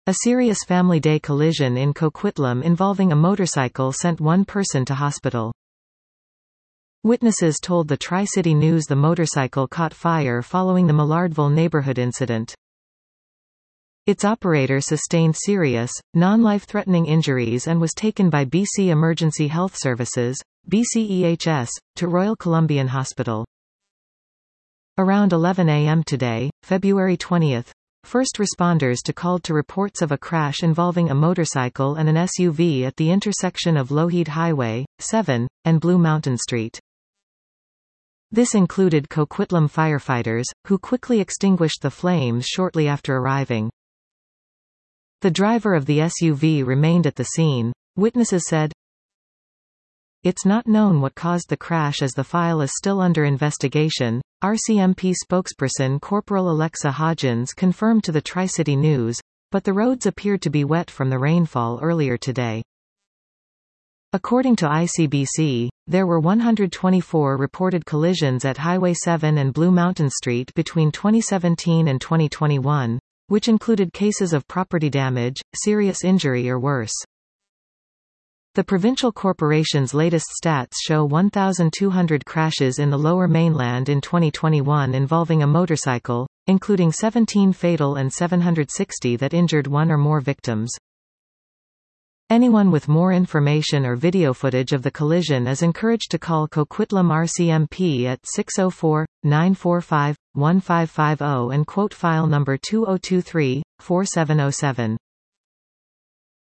A serious Family Day collision in Coquitlam involving a motorcycle sent one person to hospital. Witnesses told the Tri-City News the motorcycle caught fire following the Millardville neighborhood incident. Its operator sustained serious, non-life-threatening injuries and was taken by BC Emergency Health Services, BCEHS, to Royal Columbian Hospital. Around 11 a.m. today, February 20, first responders called to reports of a crash involving a motorcycle and an SUV at the intersection of Lougheed Highway, 7, and Blue Mountain Street. This included Coquitlam firefighters, who quickly extinguished the flames shortly after arriving. The driver of the SUV remained at the scene. Witnesses said, "It's not known what caused the crash as the file is still under investigation." RCMP spokesperson Corporal Alexa Hodgins confirmed to the Tri-City News, but the roads appeared to be wet from the rainfall earlier today. According to ICBC, there were 124 reported collisions at Highway 7 and Blue Mountain Street between 2017 and 2021, which included cases of property damage, serious injury or worse. The provincial corporation's latest stats show 1,200 crashes in the Lower Mainland in 2021 involving a motorcycle, including 17 fatal and 760 that injured one or more victims. Anyone with more information or video footage of the collision is encouraged to call Coquitlam RCMP at 604-945-1550 and quote file number 2023-4707.